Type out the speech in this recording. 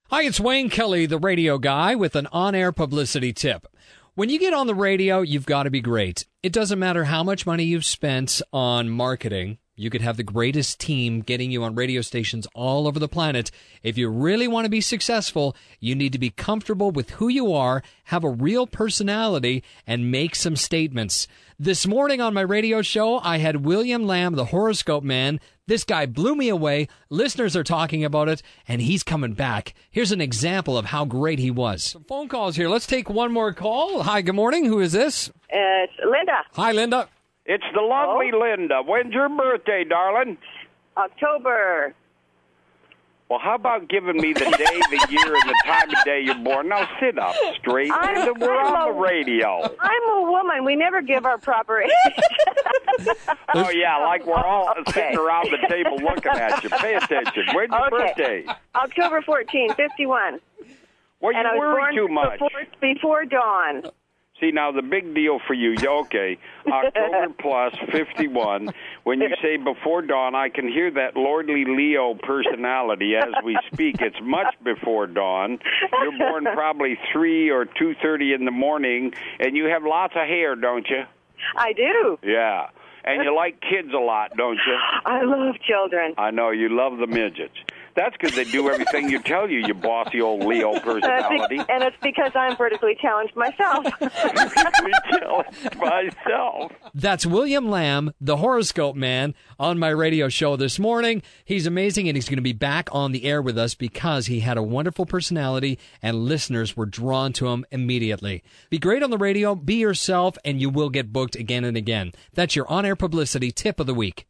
Hi, it's Wayne Kelly, the radio guy, with an on-air publicity tip. When you get on the radio, you've got to be great. It doesn't matter how much money you've spent on marketing. You could have the greatest team getting you on radio stations all over the planet. If you really want to be successful, you need to be comfortable with who you are, have a real personality, and make some statements. This morning on my radio show, I had William Lamb, the horoscope man. This guy blew me away. Listeners are talking about it, and he's coming back. Here's an example of how great he was. Some phone calls here. Let's take one more call. Hi, good morning. Who is this? It's Linda. Hi, Linda. It's the lovely Linda. When's your birthday, darling? October. Well, how about giving me the day, the year, and the time of day you're born? Now sit up straight. We're on the radio. I'm a woman. We never give our proper age. Oh, yeah, like we're all sitting around the table looking at you. Pay attention. When's your birthday? October 14, 51. Well, you worry too much. Before dawn. See, now the big deal for you, okay, October plus 51, when you say before dawn, I can hear that lordly Leo personality as we speak. It's much before dawn. You're born probably 3 or 2:30 in the morning, and you have lots of hair, don't you? I do. Yeah. And you like kids a lot, don't you? I love children. I know, you love the midgets. That's because they do everything you tell you bossy old Leo personality. And it's because I'm vertically challenged myself. Vertically challenged myself. That's William Lamb, the horoscope man, on my radio show this morning. He's amazing, and he's going to be back on the air with us because he had a wonderful personality, and listeners were drawn to him immediately. Be great on the radio, be yourself, and you will get booked again and again. That's your on-air publicity tip of the week.